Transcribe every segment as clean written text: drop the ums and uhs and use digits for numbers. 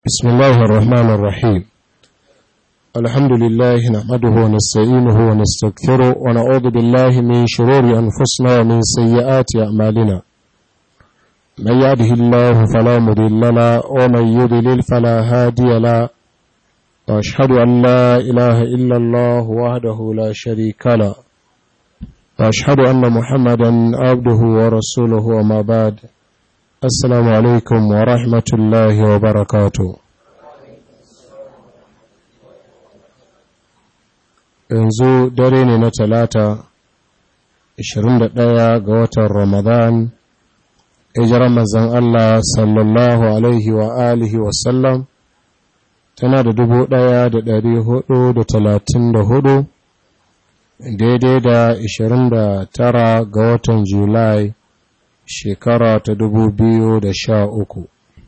بسم الله الرحمن الرحيم الحمد لله نحمده ونستعينه ونستغفره ونعوذ بالله من شرور أنفسنا ومن سيئات أعمالنا من يهده الله فلا مضل له ومن يضلل فلا هادي له وأشهد أن لا إله إلا الله وحده لا شريك له وأشهد أن محمدا عبده ورسوله وما بعد السلام عليكم ورحمة الله وبركاته yanzu dare ne na talata 21 ga watan Ramadan hijirar manzon Allah sallallahu alaihi wa alihi wa sallam tana da 1434 daidai da 29 ga watan Julai shekara ta 2013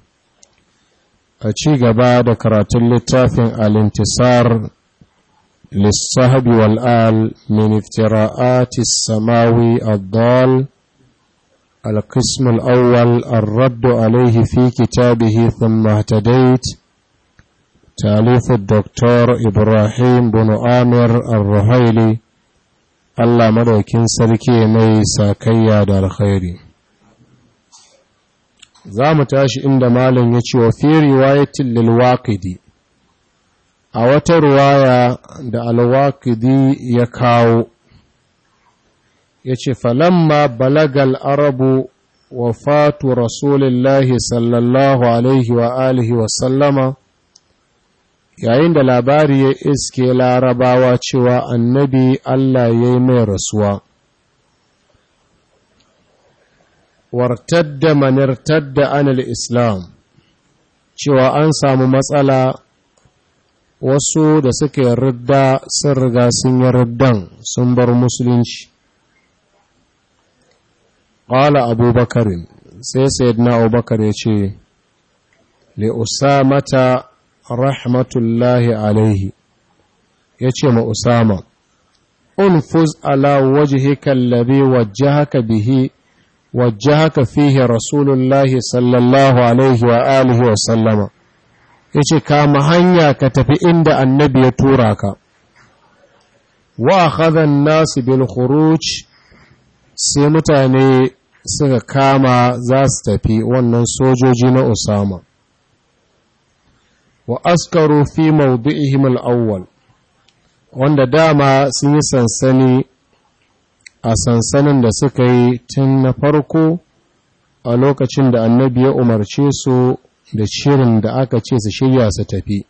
a ci gaba da karatun littafin al-intisar للصحب والآل من افتراءات السماوي الضال القسم الأول الرد عليه في كتابه ثم اهتديت تأليف الدكتور إبراهيم بن آمر الرهيلي الله مدوكين سلكي ميسا كياد الخير زامتاش عند مال يتشو في رواية للواقدي a wata ruwaya da alwaqidi ya kawo ya ce falamma balagal arabu wafatu rasulillahi sallallahu alaihi wa alihi wa sallama yayin da labari ya iske larabawa cewa annabi Allah ya yi mai rasuwa wartadda manirtadda anil islam cewa an samu matsala wasu da suka yi ridda sun riga sun yi riddan sun bar musulunci. Ƙwala abubakarin sai sayyidina abubakar ya ce, Le Usamata rahmatullahi alaihi, ya ce ma Usama, Unfuz ala wajhika alladhi wajjahaka bihi wajjahaka fihi Rasulullahi sallallahu alaihi wa alihi wa sallama. Ya ce kama hanya ka tafi inda annabi ya tura ka wa akhadhan nasu bil khuruj sai mutane suka kama za su tafi wannan sojoji na Usama wa askaru fi mawdi'ihim al-awwal wanda dama sun yi sansani a sansanin da suka yi tun na farko a lokacin da annabi ya umarce su da shirin da aka ce su shirya su tafi.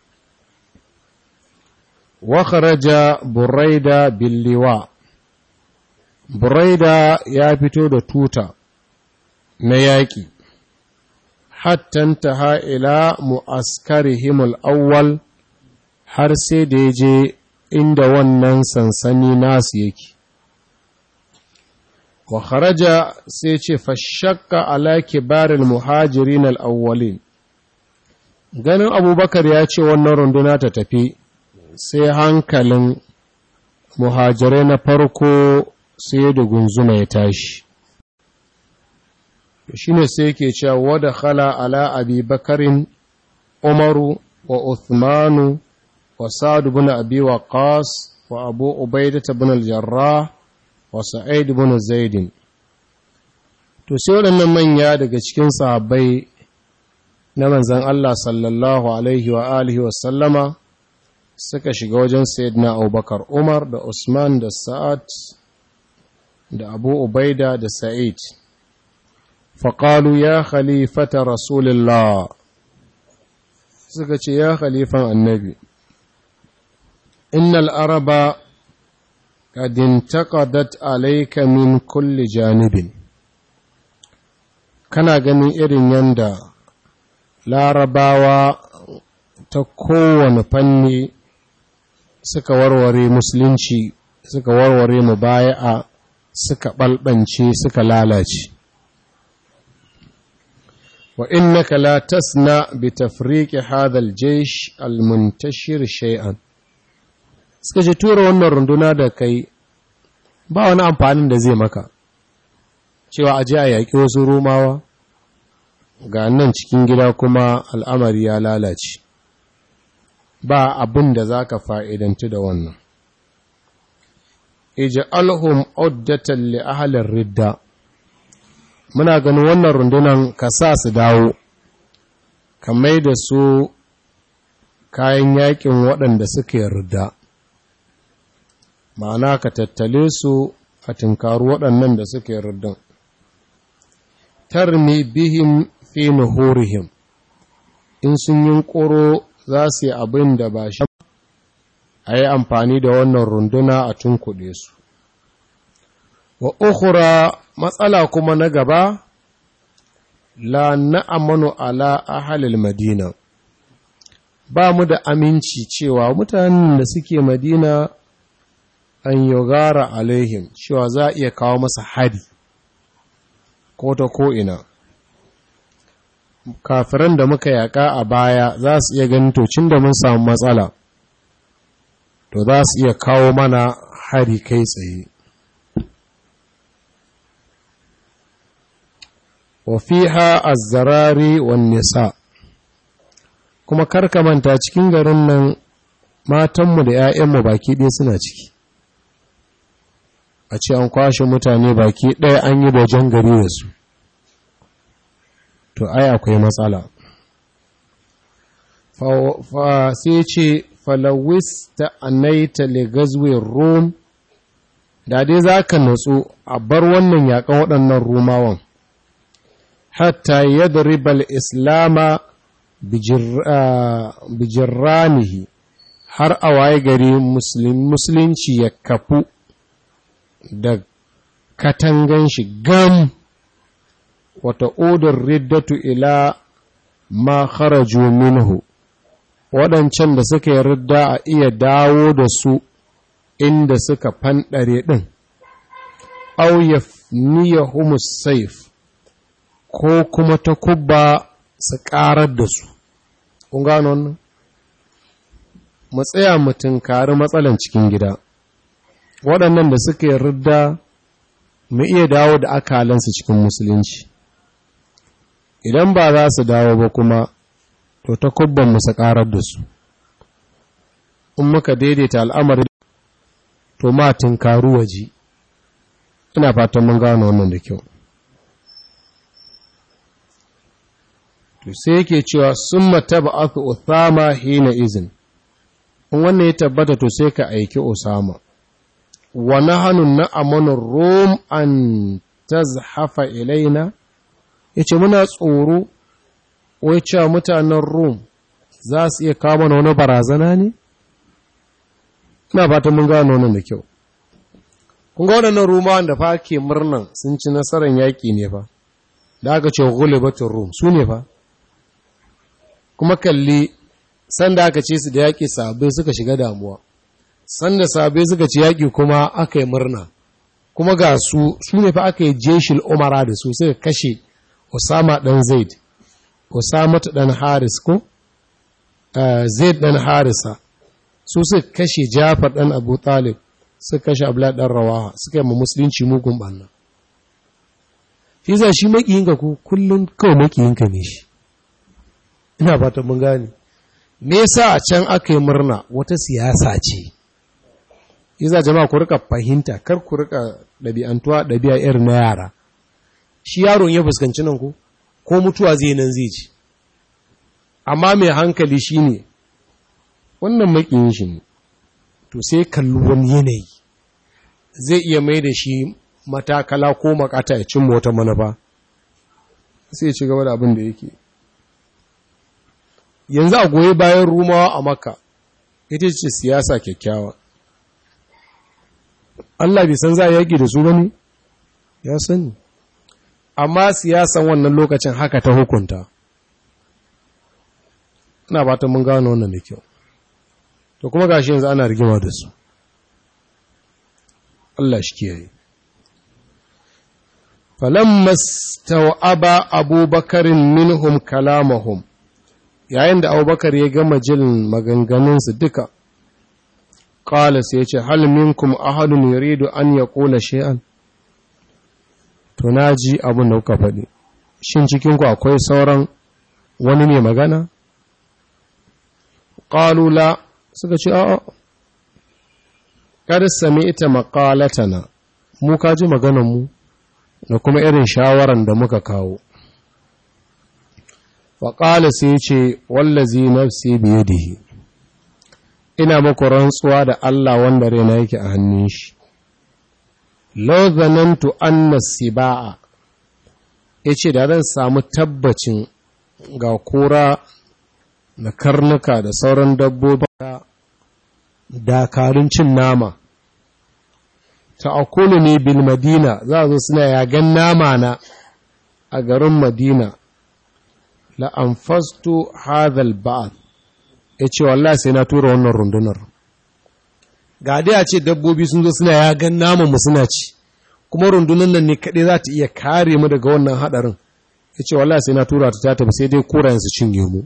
Wa kharaja Buraida billiwa. Buraida ya fito da tuta na yaƙi, hattan taha ila mu'askarihim al-awwal har sai da ya je inda wannan sansani nasu yake. Wa kharaja sai ce fashakka ala kibaril muhajirin al-awwalin ganin abubakar ya ce wannan runduna ta tafi sai hankalin muhajirai na farko sai da gunzuma ya tashi shine sai yake cewa wada khala ala abi bakarin umaru wa uthmanu wa sa'd ibn abi waqas wa abu ubaidah ibn al-jarrah wa Sa'id ibn Zaid to sai waɗannan manya daga cikin sahabbai na manzon Allah sallallahu alaihi wa alihi wa sallama suka shiga wajen Sayyidina Abubakar Umar da Usman da Sa'ad da Abu Ubaida da Sa'id faqalu ya khalifata rasulillah suka ce ya khalifan annabi innal araba قد انتقدت عليك من كل جانب kana ganin irin yanda larabawa ta kowane fanni suka warware musulunci suka warware mubaya'a suka balbance suka lalace wa innaka la tasna bi tafriqi hadha al-jaysh al-muntashir shay'an suka ce tura wannan runduna da kai ba wani amfanin da zai maka cewa a je a yaƙi wasu Romawa ga nan cikin gida kuma al'amari ya lalace, ba abin da za ka fa'idanci da wannan. Ij'alhum uddatan li ahli ridda, muna ganin wannan rundunan ka sa su dawo, ka mai da su kayan yakin waɗanda suke ridda, ma'ana ka tattale su a tinkaru waɗannan da suke riddan. Tarmi bihim fi nuhurihim, in sun yi ƙoro za su yi abin da ba shi a yi amfani da wannan runduna a tunkuɗe su. Wa ukhra, matsala kuma na gaba, la na'amanu ala ahalil madina, ba mu da aminci cewa mutanen da suke madina an yogara alaihim, cewa za a iya kawo masa hari ko ta ko'ina. Kafiran da muka yaƙa a baya za su iya ganin tocin da mun samu matsala, to za su iya kawo mana hari kai tsaye. Wa fiha az-zarari wan nisa, kuma karka manta cikin garin nan matanmu da 'ya'yanmu baki ɗaya suna ciki. A ce an kwashe mutane baki ɗaya an yi wajen gari da su, to ai akwai matsala. Sai ce falawis ta anaita le gazwin rom, da dai za ka natsu a bar wannan yaƙan waɗannan romawan, hatta yadribal islama bijirranihi, har a waye gari musulunci ya kafu da katangan shi gam, wata odar riddatu ila ma kharaju minhu, waɗancan da suka yi ridda a iya dawo da su inda suka fanɗare ɗin, au yafniyahumus saif, ko kuma ta kubba su ƙarar da su. Kun gano wannan? Mu tsaya mu tunkari matsalan cikin gida, waɗannan da suka yi ridda mu iya dawo da akalansu cikin musulunci. Idan ba za su dawo ba kuma, to ta kubban mu su ƙarar da su. In muka daidaita al'amari, to ma tunkaru waje. Ina fatan mun gano wannan da kyau. To sai yake cewa summa tab'athu Uthama hina izin. In wannan ya tabbata to sai ka aiki Usama. Wa nahnu na'amanu Rum an tazhafa ilaina, yace muna tsoro wai cewa mutanen Rum za su iya kawo mana wani barazana ne? Ina fatan mun gano wannan da kyau. Kun ga waɗannan Rumawan da fa ke murnan sun ci nasarar yaƙi ne fa, da aka ce ghulibatur Rum, su ne fa. Kuma kalli, sanda aka ce su da yaƙi sahabbai suka shiga damuwa, sanda sahabbai suka ci yaƙi kuma aka yi murna, kuma ga su ne fa aka yi jeshil umara da su suka kashe Usama ɗan Zaid, Usama ɗan Haris ko? Zaid ɗan Harisa, su suka kashe Jafar ɗan Abu Talib, suka kashe Abdullah ɗan Rawaha, suka yi ma musulunci mugun ɓanna. Shi za shi maƙiyinka ko kullum kawai maƙiyinka ne shi. Ina fata mun gane. Me yasa a can aka yi murna? Wata siyasa ce. Iza jama'a ku rika fahimta, kar ku rika ɗabi'a irin na yara. Shi yaron ya fuskanci nan ko mutuwa zai nan zai ci. Amma mai hankali shine wannan makiyin shi ne. To sai kalli wani yanayi. Zai iya mai da shi matakala ko makata ya cimma wata manufa. Sai ya ci gaba da abin da yake. Yanzu a goyi bayan Rumawa a Makka, ita ce siyasa kyakkyawa. Allah bai san za a yaƙi da su ba ne? Ya sani. Amma siyasan wannan lokacin haka ta hukunta. Ina fatan mun gano wannan da kyau. To kuma gashi yanzu ana rigima da su. Allah shi kiyaye. Falamma staw'aba Abubakarin minhum kalamahum, yayin da Abubakar ya gama jin maganganunsu duka, ƙala sai ya ce, hal minkum ahadun yuridu an ya ƙula shay'an. To na ji abin da kuka faɗi, shin cikinku akwai sauran wani mai magana? Qalu la, suka ce a'a, kada sami ita maƙalatana, mu ka ji maganarmu da kuma irin shawaran da muka kawo. Waƙala sai ce, wallazi nafsi biyadihi, ina muku rantsuwa da Allah wanda raina yake a hannun shi. Law zanantu anna siba'a, yace da zan samu tabbacin ga kura da karnuka da sauran dabbobi dakarun cin nama, ta'akulu ne bil madina, za zo suna yagan nama na a garin Madina, la'amfastu hadhal ba'ad, ya ce wallahi sai na tura wannan rundunar. Ga dai a ce dabbobi sun zo suna yagan naman mu suna ci, kuma rundunar nan ne kaɗai za ta iya kare mu daga wannan haɗarin. Ya ce wallahi sai na tura ta tafi sai dai kurayen su cinye mu.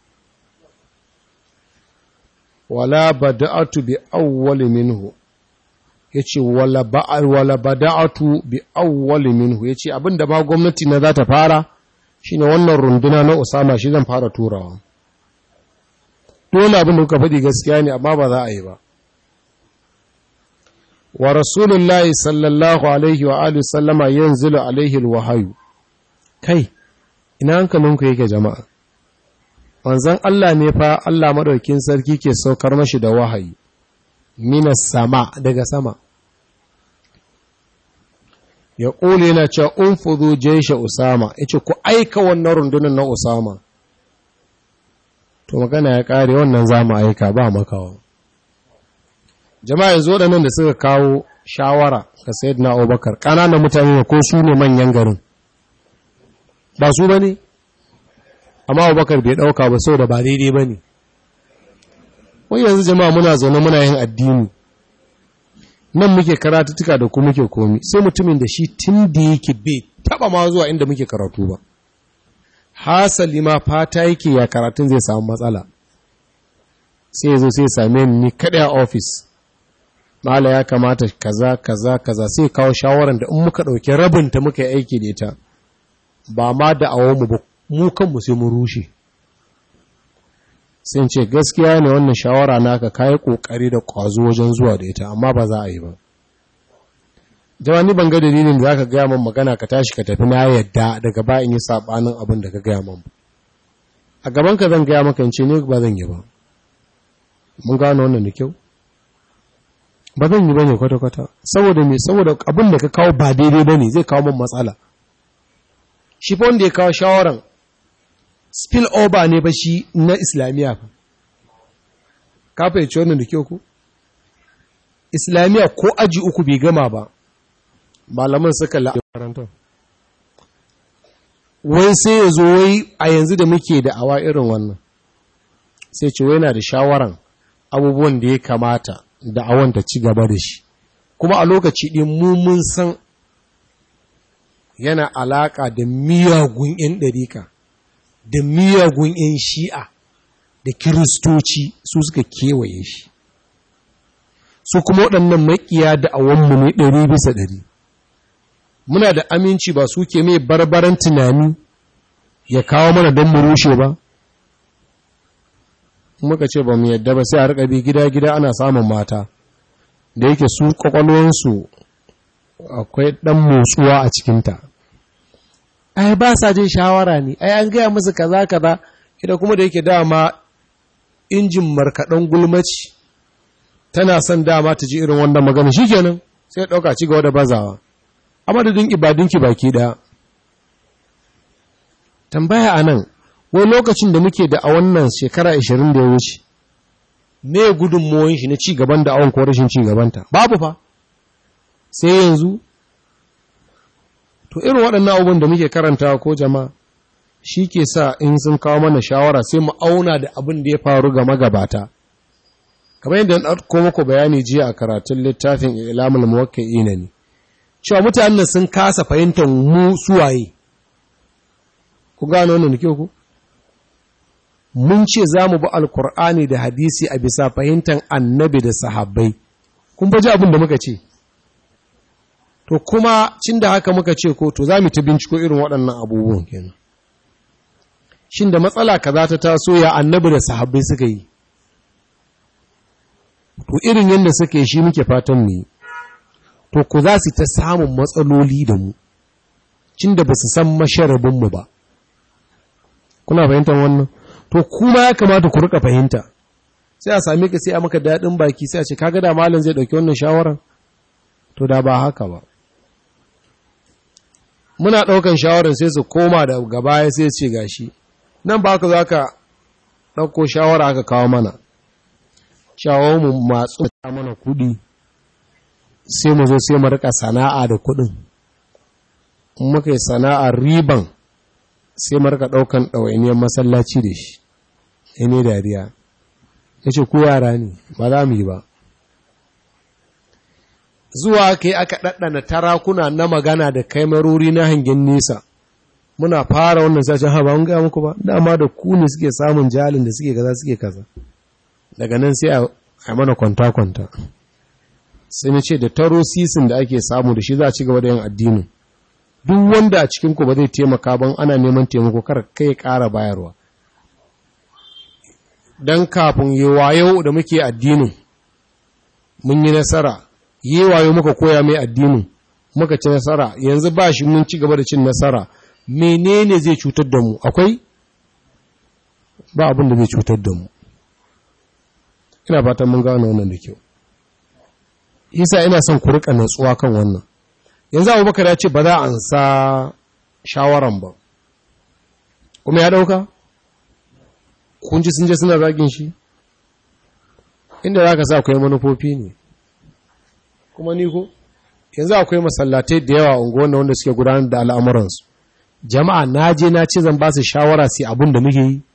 Wala bada'atu bi awwali minhu, ya ce wala bada'atu bi awwali minhu, ya ce abinda ba gwamnati na za ta fara shi ne wannan runduna na Usama shi zan fara turawa. Dole abin da kuka faɗi gaskiya ne amma ba za a yi ba. Wa Rasulullahi sallallahu alaihi wa alihi sallama yanzilu alaihi alwahyu. Kai, ina hankalinku yake jama'a? Manzon Allah ne fa Allah madaukin sarki ke saukar mashi da wahayi. Minas sama, daga sama. Ya ƙule yana cewa unfudu jaisha Usama, ya ce ku aika wannan rundunar na Usama. To magana ya ƙare wannan za mu aika ba makawa. Jama'a yanzu waɗannan da suka kawo shawara ga Sayyidina Abubakar, ƙananan mutane ne ko su ne manyan garin? Ba su ba ne? Amma Abubakar bai ɗauka ba sau da ba daidai ba ne. Wai yanzu jama'a muna zaune muna yin addini. Nan muke karatuttuka da ku muke komi, sai mutumin da shi tun da yake bai taba ma zuwa inda muke karatu ba. Hasali ma fata yake ya karatun zai samu matsala. Sai zo sai same ni kaɗai a ofis. Mala ya kamata kaza kaza kaza sai kawo shawaran da in muka ɗauki rabinta muka yi aiki da ita. Ba ma da awonmu ba, mu kanmu sai mu rushe. Sai ce gaskiya ne wannan shawara naka kai kokari da kwazo wajen zuwa da ita amma ba za a yi ba. Jama'a ni ban ga dalilin da zaka ga min magana ka tashi ka tafi na yadda daga ba in yi sabanin abin da ka ga min. A gaban ka zan ga maka in ce ne ba zan yi ba. Mun gano wannan da kyau? Ba zan yi bane kwata kwata. Saboda me? Saboda abin da ka kawo ba daidai bane zai kawo min matsala. Shi fa wanda ya kawo shawaran spill over ne ba shi na Islamiyya fa. Ka fahimci wannan da kyau ku? Islamiyya ko aji uku bai gama ba. Malaman suka la'aranta. Wai sai ya zo wai a yanzu da muke da awa irin wannan. Sai ce wai na da shawaran abubuwan da ya kamata da awon ta ci gaba da shi. Kuma a lokaci ɗin mun san yana alaƙa da miyagun 'yan ɗarika. Da miyagun 'yan shi'a da kiristoci su suka kewaye shi. Su kuma waɗannan maƙiya da awonmu ne 100%. Muna da aminci ba su ke mai barbaran tunani ya kawo mana don mu rushe ba. Muka ce ba mu yadda ba sai a riƙa bi gida-gida ana samun mata. Da yake su ƙwaƙwalwansu akwai ɗan motsuwa a cikinta. Ai ba sa jin shawara ne, ai an gaya musu kaza kaza, ita kuma da yake dama injin markaɗen gulmaci tana son dama ta ji irin wannan magana shikenan sai ɗauka ci gaba da bazawa. A madadin ibadunki baki ɗaya. Tambaya a nan, wai lokacin da muke da a wannan shekara 20 da ya wuce, me gudunmuwan shi na ci gaban da awon ko rashin ci gabanta? Babu fa. Sai yanzu to irin waɗannan abubuwan da muke karantawa ko jama'a shi ke sa in sun kawo mana shawara sai mu auna da abin da ya faru ga magabata. Kamar yadda na ɗauko muku bayani jiya a karatun littafin Ilamul Muwaqqi'ina ne. Cewa mutanen sun kasa fahimtar mu suwaye. Ku gano wannan ke ku? Mun ce za mu bi Alkur'ani da hadisi a bisa fahimtar annabi da sahabbai. Kun baji abin da muka ce. to kuma cin da haka muka ce ko to za mu ta binciko irin waɗannan abubuwan kenan shin da matsala kaza ta taso ya annabi da sahabbai suka yi to irin yadda suka yi shi muke fatan mu yi to ku za su ta samun matsaloli da mu cin da ba su san masharabinmu ba kuna fahimtar wannan to kuma ya kamata ku rika fahimta sai a same ka sai a maka daɗin baki sai a ce kaga da malam zai ɗauki wannan shawaran to da ba haka ba muna ɗaukan shawaran sai su koma da gaba sai ce gashi nan ba ka za ka ɗauko shawara aka kawo mana shawo mu matsu mana kuɗi sai mu zo sai mu rika sana'a da kuɗin in muka yi sana'ar riban sai mu rika ɗaukan ɗawainiyar masallaci da shi ne dariya ya ce ku yara ne ba za mu yi ba zuwa kai aka ɗaɗɗana tarakuna na magana da kaimarori na hangen nesa muna fara wannan sashen haɓa an gaya muku ba dama da ku ne suke samun jalin da suke kaza daga nan sai a mana kwanta-kwanta sai na ce da taro sisin da ake samu da shi za a ci gaba da yin addinin duk wanda a cikinku ba zai taimaka ban ana neman taimako kar kai ƙara bayarwa don kafin yi wayo da muke addinin mun yi nasara yi wayo muka koya mai addinin muka ci nasara yanzu ba shi mun ci gaba da cin nasara menene zai cutar da mu akwai ba abin da zai cutar da mu ina fatan mun gano wannan da kyau isa ina son ku rika natsuwa kan wannan yanzu Abubakar ya ce ba za a ansa shawaran ba kuma ya dauka kun ji sun je suna zagin shi inda za ka sa akwai manufofi ne kuma ni ko yanzu akwai masallatai da yawa unguwan wanda suke gudanar da al'amuransu jama'a na je na ce zan ba su shawara sai abin da muke yi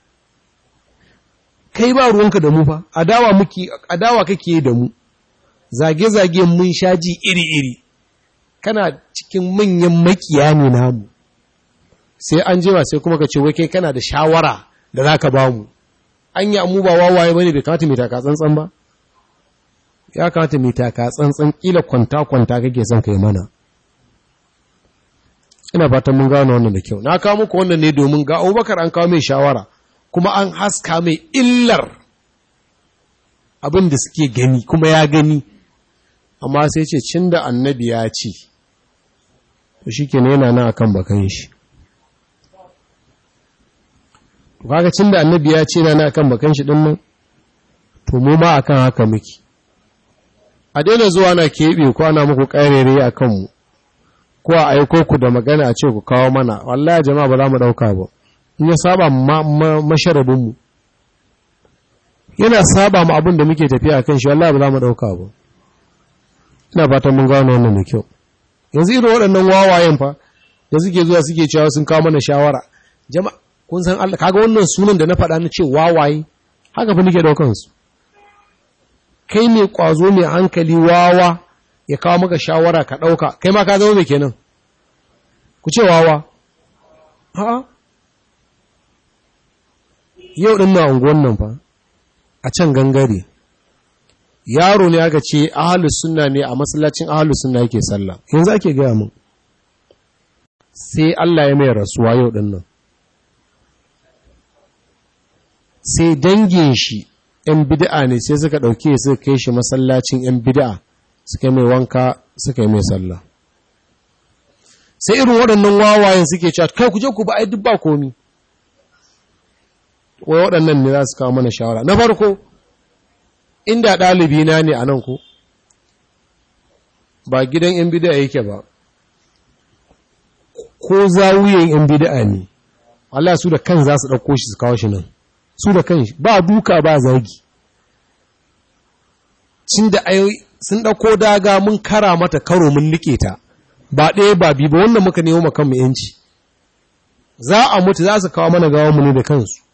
kai ba ruwanka da mu fa adawa kake da mu zage-zage mun shaji iri-iri kana cikin manyan makiya ne namu sai an jima sai kuma ka ce wai kai kana da shawara da za ka ba mu an yi mu ba wawaye bane bai kamata mai taka tsantsan ba ya kamata mai taka tsantsan kila kwanta-kwanta kake son kai mana ina fatan mun gano wannan da kyau na kawo muku wannan ne domin ga Abubakar an kawo mai shawara kuma an haska mai illar abin da suke gani kuma ya gani amma sai ce cin da annabi ya ce to shi ke yana nan akan bakan shi to kaga cin da annabi ya ce yana nan akan bakan shi din nan to mu ma akan haka muke a daina zuwa na keɓe ko ana muku ƙarere a kanmu ko a aiko ku da magana a ce ku kawo mana wallahi jama'a ba za mu ɗauka ba in ya saba masharabinmu yana saba mu abin da muke tafiya kan shi wallahi ba za mu ɗauka ba ina fatan mun gano wannan da kyau yanzu irin waɗannan wawayen fa da suke zuwa suke cewa sun kawo mana shawara jama'a kun san Allah kaga wannan sunan da na faɗa na ce wawaye haka fa nake daukan su kai mai kwazo mai hankali wawa ya kawo maka shawara ka dauka kai ma ka zama mai kenan ku ce wawa a'a yau din na unguwan nan fa a can gangare yaro ne aka ce ahlus sunna ne a masallacin ahlus sunna yake sallah yanzu ake gaya mun sai Allah ya mai rasuwa yau din nan sai dangin shi ‘yan bid'a ne sai suka ɗauke suka kai shi masallacin ‘yan bid'a suka mai wanka suka yi mai sallah sai irin waɗannan wawayen suke cewa kai ku je ku ba ai duk ba komi wai waɗannan ne za su kawo mana shawara na farko inda ɗalibi na ne a nan ko ba gidan ‘yan bid'a yake ba ko zawuyen ‘yan bid'a ne Allah su da kan za su ɗauko shi su kawo shi nan su da kan ba duka ba zagi cin da sun ɗauko daga mun kara mata karo mun nike ta ba ɗaya ba biyu ba wannan muka nemo makan mu yanci za a mutu za su kawo mana gawa mu ne da kansu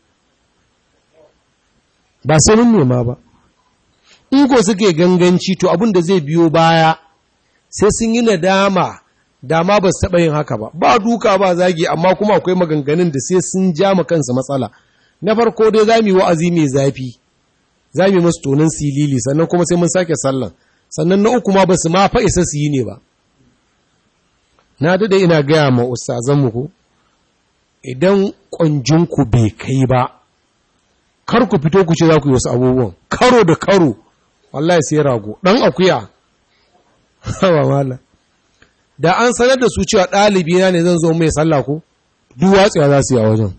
ba sai mun nema ba in ko suke ganganci to abin da zai biyo baya sai sun yi nadama dama ba su taɓa yin haka ba ba duka ba zagi amma kuma akwai maganganun da sai sun ja ma kansu matsala na farko dai za mu yi wa'azi mai zafi za mu yi masu tonin silili sannan kuma sai mun sake sallan sannan na uku ma ba su ma fa isa su yi ne ba na dade ina gaya ma ustazanmu ko idan ƙwanjinku bai kai ba kar ku fito ku ce za ku yi wasu abubuwan karo da karo wallahi sai rago ɗan akuya hawa mala da an sanar da su cewa ɗalibi na ne zan zo mai sallah ko duk watsiya za su yi a wajen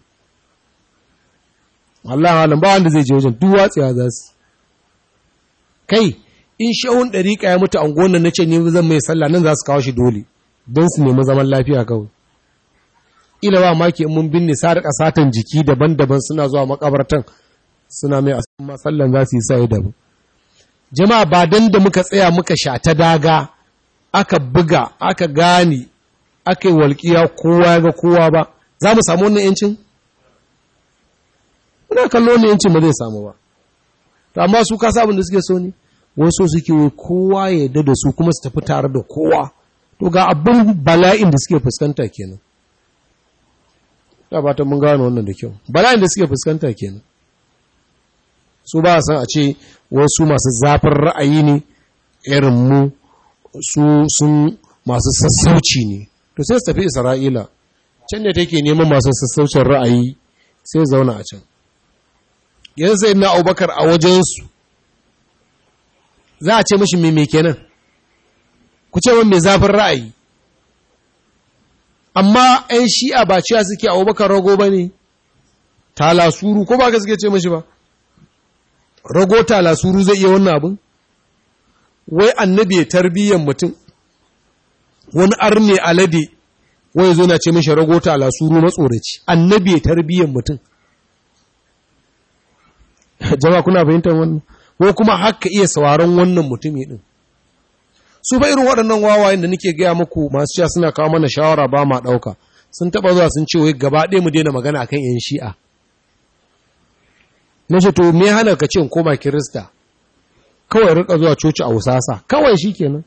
wallahi malam ba wanda zai je wajen duk watsiya za su kai in shehun ɗariƙa ya mutu anguwan nan nace ni zan mai sallah nan za su kawo shi dole don su nemi zaman lafiya kawai ila ba maki in mun binne sa rika satan jiki daban-daban suna zuwa makabartan suna mai asma sallan za su yi sai daban jama'a ba dan da muka tsaya muka shata daga aka buga aka gane aka yi walƙiya kowa ga kowa ba za mu samu wannan yancin muna kallo wannan yancin ba zai samu ba to amma su ka sabon da suke so ne wasu suke kowa ya yarda da su kuma su tafi tare da kowa to ga abin bala'in da suke fuskanta kenan ta ba ta mun gano wannan da kyau bala'in da suke fuskanta kenan su ba san a ce wasu masu zafin ra'ayi ne irin mu su sun masu sassauci ne to sai su tafi Isra'ila can da take neman masu sassaucin ra'ayi sai zauna a can yanzu sai na Abubakar a wajensu za a ce mashi me kenan ku ce wani mai zafin ra'ayi amma 'yan shi'a ba ciya suke Abubakar rago ba ne talasuru ko ba ka suke ce mashi ba rago talasuru zai iya wannan abin wai annabi ya tarbiyyar mutum wani arne alade wai zo na ce mashi rago talasuru matsoraci annabi ya tarbiyyar mutum jama'a kuna fahimtar wannan ko kuma haka iya sauraron wannan mutumi din su fa irin waɗannan wawayen da nake gaya muku masu cewa suna kawo mana shawara ba ma ɗauka sun taɓa zuwa sun ce wai gaba ɗaya mu daina magana akan yan shi'a na ce to me hana ka ce in koma kirista kawai rika zuwa coci a wusasa kawai shi kenan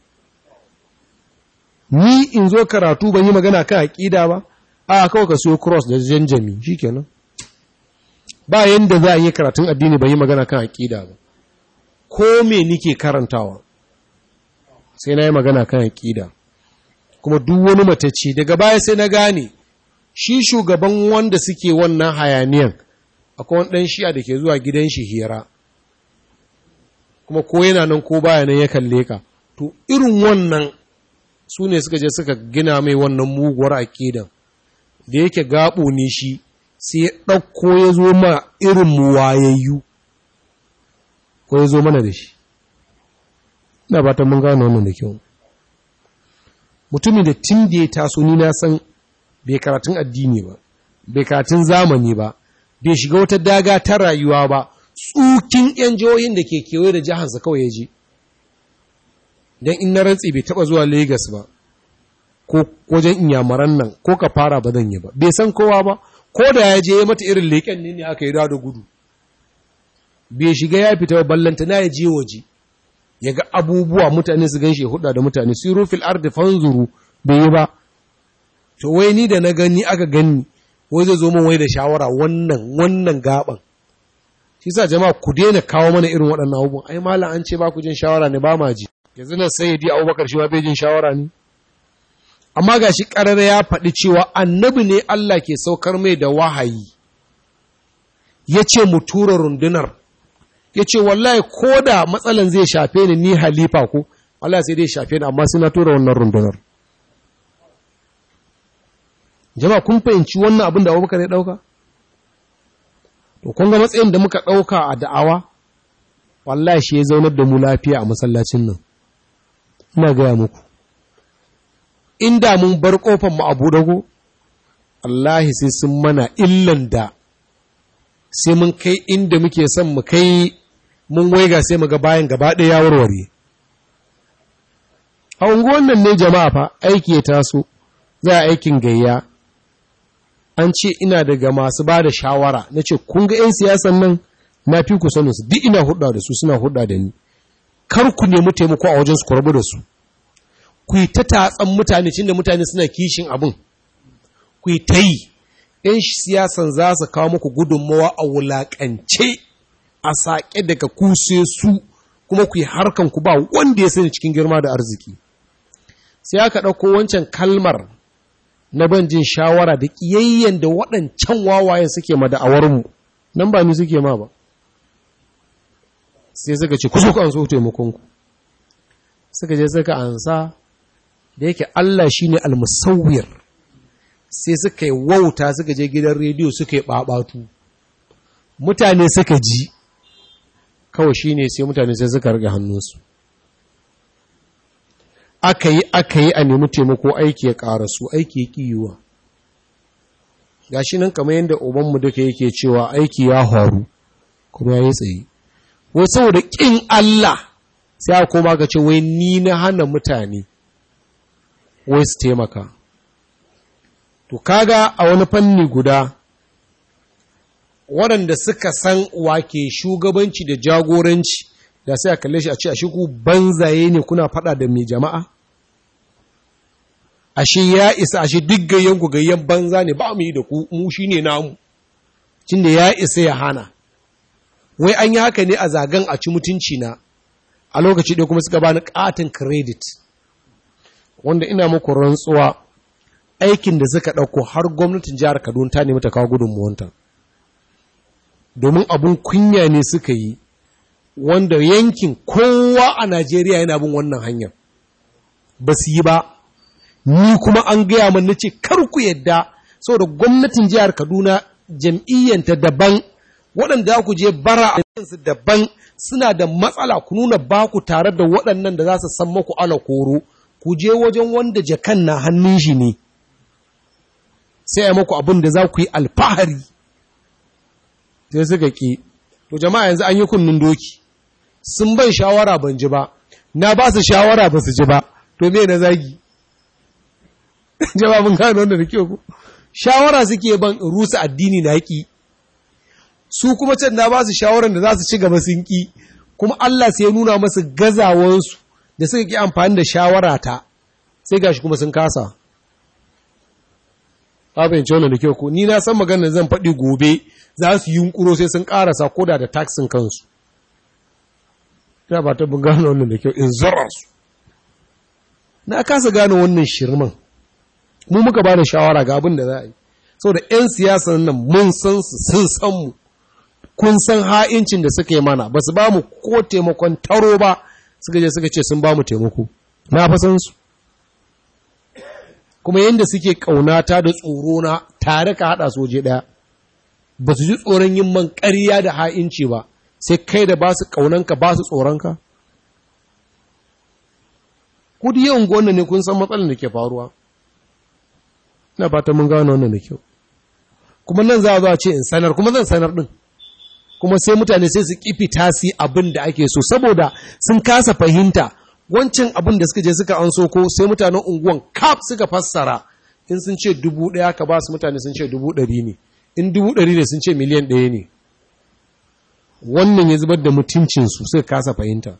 ni in zo karatu ban yi magana kan aƙida ba a kawai ka siyo cross da janjami shi kenan ba yanda za a yi karatun addini ban yi magana kan aƙida ba ko me nike karantawa sai na yi magana kan aƙida kuma duk wani matacce daga baya sai na gane shi shugaban wanda suke wannan hayaniyan akwai wani ɗan shi'a da ke zuwa gidan shi hira kuma ko yana nan ko baya nan ya kalle ka to irin wannan su ne suka je suka gina mai wannan muguwar aƙidan da yake gaɓo ne shi sai ya ɗauko ya zo ma irin mu wayayyu ko ya zo mana da shi ina ba ta mun gano wannan da kyau mutumin da tun da ya taso ni na san bai karatun addini ba bai karatun zamani ba bai shiga wata daga ta rayuwa ba tsukin yan jihohin da ke kewaye da jihansa kawai ya je don in na rantsi bai taba zuwa Legas ba ko wajen inyamuran nan ko ka fara ba zan yi ba bai san kowa ba ko da ya je ya mata irin leƙen ne aka yi da gudu bai shiga ya fita ba ballanta na ya je waje ya ga abubuwa mutane su gan shi huda da mutane su rufil ardi fanzuru bai yi ba to wai ni da na gani aka gani wai zai zo min wai da shawara wannan gaban shi sa jama'a ku daina kawo mana irin waɗannan abubuwan ai malam an ce ba ku jin shawara ne ba ma ji yanzu nan sayyidi Abubakar shi ma bai jin shawara ne amma gashi karara ya faɗi cewa annabi ne Allah ke saukar mai da wahayi yace mu tura rundunar yace wallahi koda matsalan zai shafe ni halifa ko wallahi sai dai shafe ni amma sai na tura wannan rundunar jama'a kun fahimci wannan abin da Abubakar ya dauka to kun ga matsayin da muka dauka a da'awa wallahi shi ya zaunar da mu lafiya a masallacin nan ina ga muku inda mun bar kofar mu abu dago wallahi sai sun mana illan da sai mun kai inda muke son mu kai mun waiga sai mu ga bayan gaba ɗaya ya warware a unguwan nan ne jama'a fa aiki ya taso za a aikin gayya an ce ina daga masu ba da shawara na ce kun ga 'yan siyasan nan na fi ku sanin su duk ina hudda da su suna hudda da ni kar ku nemi taimako a wajen su ku rabu da su ku yi ta tatsan mutane cin da mutane suna kishin abin ku yi ta yi 'yan siyasan za su kawo muku gudunmawa a wulaƙance a saƙe daga kuse su kuma ku yi harkan ku ba wanda ya sani cikin girma da arziki sai aka ɗauko wancan kalmar na ban jin shawara da ƙiyayyen da waɗancan wawayen suke ma da'awarmu, nan ba ni suke ma ba. Sai suka ce, ku so an so taimakonku. Suka je suka ansa, da yake Allah shi ne almusawwir, sai suka yi wauta suka je gidan rediyo suka yi ɓaɓatu. Mutane suka ji, kawai shi ne sai mutane sai suka rage hannunsu. Aka yi a nemi taimako aiki ya ƙara su, aiki ya ƙiyuwa. Ga shi nan kamar yadda ubanmu duka yake cewa aiki ya faru, kuma ya yi tsaye. Wai saboda ƙin Allah sai aka koma ga ce wai ni na hana mutane wai su taimaka. To kaga a wani fanni guda waɗanda suka san wake shugabanci da jagoranci da sai a kalle shi a ce ashe ku banzaye ne kuna faɗa da mai jama'a? Ashe ya isa, ashe duk gayyan ku gayyan banza ne ba mu yi da ku, mu shi ne namu, cin da ya isa ya hana. Wai an yi haka ne a zagan a ci mutunci na, a lokaci ɗaya kuma suka bani ƙatin credit, wanda ina muku rantsuwa aikin da suka ɗauko har gwamnatin jihar Kaduna ta nemi ta kawo gudunmuwanta. Domin abun kunya ne suka yi, wanda yankin kowa a Najeriya yana bin wannan hanyar. Ba su yi ba, ni kuma an gaya min na ce kar ku yadda, saboda gwamnatin jihar Kaduna jam'iyyanta daban, waɗanda ku je bara a yansu daban, suna da matsala, ku nuna ba ku tare da waɗannan da za su san maku ala koro, ku je wajen wanda jakan na hannun shi ne, sai ya maku abin da za ku yi alfahari. Sai suka ƙi. To jama'a yanzu an yi kunnin doki, sun ban shawara ban ji ba, na ba su shawara ba su ji ba, to me na zagi? Jama'a mun gano wanda da kyau ku. Shawara suke ban rusa addini na ƙi. Su kuma can na ba su shawaran da za su ci gaba sun ƙi, kuma Allah sai ya nuna masu gazawansu da suka ƙi amfani da shawara ta, sai gashi kuma sun kasa. Ka fahimci wannan da kyau ko ni na san maganar zan faɗi gobe za su yunkuro sai sun ƙarasa koda da taxin kansu. Ta ba ta gano wannan da kyau in zara su. Na kasa gano wannan shirman. Mu muka ba da shawara ga abin da za a yi. Saboda 'yan siyasan nan mun san su sun san mu. Kun san ha'incin da suka yi mana, ba su ba mu ko taimakon taro ba, suka je suka ce sun ba mu taimako. Na fa san su. Kuma yadda suke ƙaunata da tsorona tare ka haɗa soje ɗaya, ba su ji tsoron yin man ƙarya da ha'inci ba, sai kai da ba su ƙaunanka ba su tsoronka. Ku da yawan wannan ne kun san matsalar da ke faruwa. Ina fata mun gano wannan da kyau. Kuma nan za a zo a ce in sanar, kuma zan sanar ɗin. Kuma sai mutane sai su ƙi fita su abin da ake so, saboda sun kasa fahimta. Wancan abin da suka je suka an so ko sai mutanen unguwan kaf suka fassara, in sun ce 1,000 ka ba su, mutane sun ce 100 ne, in 100 ne sun ce miliyan 1 ne. Wannan ya zubar da mutuncinsu suka kasa fahimta.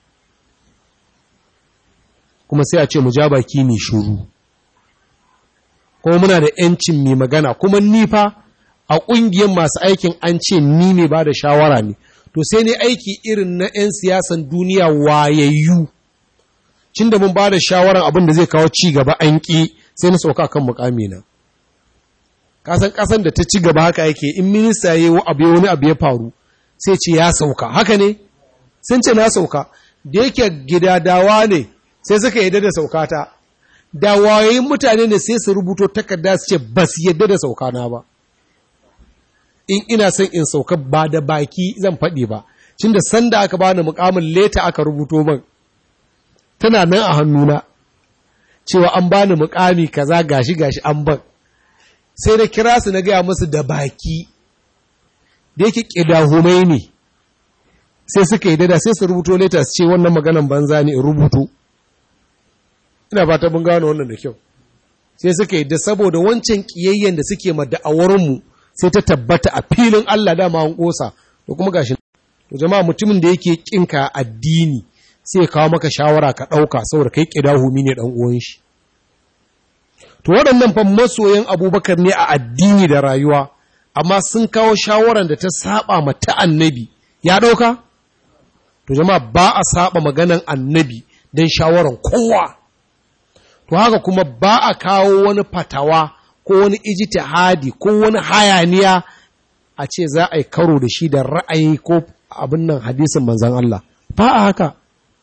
Kuma sai a ce mu ja baki mai shuru, kuma muna da ‘yancin mai magana, kuma ni fa a ƙungiyar masu aikin an ce ni mai ba da shawara ne, to sai ne aiki irin na ‘yan siyasan duniya wayayyu. Cin da mun ba da shawarar abin da zai kawo ci gaba an ƙi, sai na sauka kan mukamina. Kasan ƙasan da ta ci gaba haka yake, in minista ya yi wani abu ya faru sai ce ya sauka, haka ne? Sun ce na sauka, da yake gidadawa ne sai suka yadda da saukata, da wayoyin mutane ne sai su rubuto takarda su ce ba su yadda da saukana ba. In ina son in sauka ba da baki zan faɗi ba, cin da sanda aka bani mukamin leta aka rubuto man. Tana nan a hannuna, cewa an bani mukami kaza gashi an ban. Sai da kira su na gaya musu da baki, da yake ƙidahumai ne, sai suka yi dada sai su rubuto leta su ce wannan maganan banza ne in rubuto. Ina fata mun gano wannan da kyau. Sai suka yi da saboda wancan ƙiyayyen da suke ma da'awarmu sai ta tabbata a filin Allah dama an ƙosa, to kuma gashi. To jama'a mutumin da yake ƙinka addini, sai kawo maka shawara ka ɗauka saboda kai ƙidahumi ne ɗan uwan shi. To waɗannan fa masoyan Abubakar ne a addini da rayuwa, amma sun kawo shawaran da ta saba ma ta annabi, ya ɗauka? To jama'a ba a saba maganan annabi don shawaran kowa. to haka kuma ba a kawo wani fatawa ko wani ijtihadi ko wani hayaniya a ce za a yi karo da shi da ra'ayi ko abin nan hadisin manzan Allah ba a haka.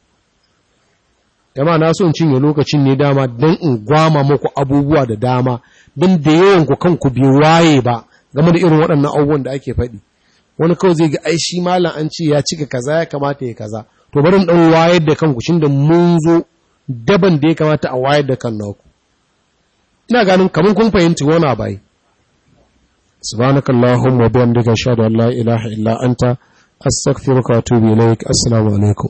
Yama na so in cinye lokacin ne dama don in gwama muku abubuwa da dama don da yawan ku kanku bai waye ba game da irin waɗannan abubuwan da ake faɗi. Wani kawai zai ga ai shi malam an ce ya cika kaza ya kamata ya kaza, to bari ɗan wayar da kanku shin da mun zo daban da ya kamata a wayar da kan naku. Ina ganin kamar kun fahimci wani bai. Subhanakallahumma wa bihamdika ashhadu an la ilaha illa anta astaghfiruka wa atubu ilaik. Assalamu alaikum.